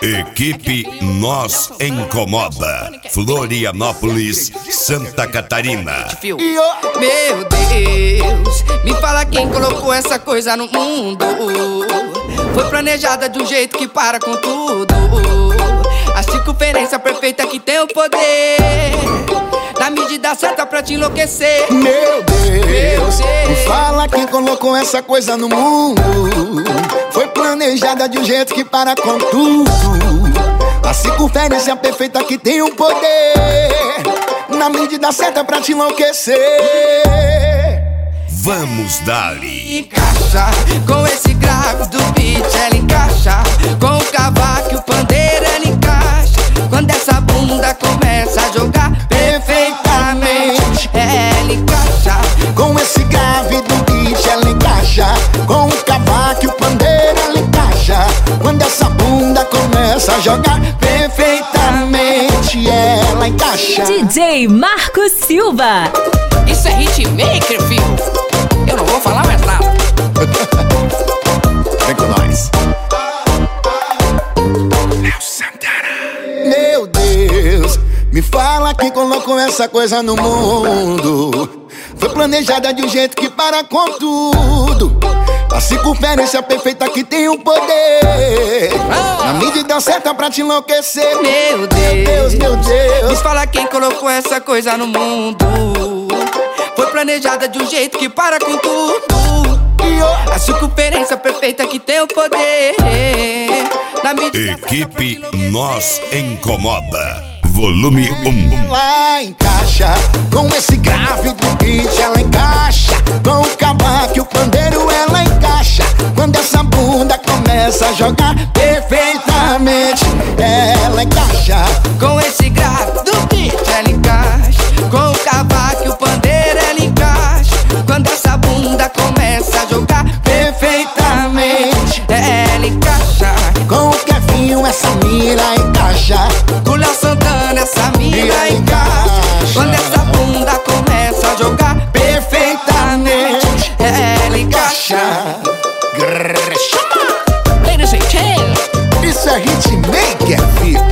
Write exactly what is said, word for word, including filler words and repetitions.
Equipe Nós Incomoda, Florianópolis, Santa Catarina. Meu Deus, me fala quem colocou essa coisa no mundo. Foi planejada de um jeito que para com tudo. A circunferência perfeita que tem o poder, na medida certa pra te enlouquecer. Meu Deus, Meu Deus, me fala quem colocou essa coisa no mundo. Foi planejada de um jeito que para com tudo. A circunferência perfeita que tem o poder, na medida certa pra te enlouquecer. Vamos dar-lhe. Encaixa com esse grave do beat, ela encaixa com o cavaco e o pandeiro, ela encaixa. Quando essa bunda começa a jogar perfeitamente, ela encaixa com esse grave do beat, ela encaixa com o cavaco e o pandeiro, ela encaixa. Quando essa bunda começa a jogar perfeitamente, ela encaixa. D J Marcos Silva. Isso é hitmaker, filho. Eu não vou falar mais nada. Vem com nós. Meu Deus, me fala quem colocou essa coisa no mundo. Foi planejada de um jeito que para com tudo. A circunferência perfeita que tem o poder, na medida certa pra te enlouquecer. Meu Deus, meu Deus, me fala quem colocou essa coisa no mundo. Foi planejada de um jeito que para com tudo. A circunferência perfeita que tem o poder, na medida Equipe Nós Incomoda, volume um. Lá encaixa com esse grave do beat, ela encaixa com o cavaco e o pandeiro, ela encaixa. Quando essa bunda começa a jogar perfeitamente, ela encaixa com esse grave do beat, ela encaixa com o cavaco e o pandeiro, ela encaixa. Quando essa bunda começa a jogar perfeitamente, ela encaixa com o Kevinho, essa mira encaixa com o Léo Santana, essa mira encaixa. Quando essa bunda começa a jogar perfeitamente, ela encaixa. Grrr, Ladies and gentlemen, isso é hitmaker, filho.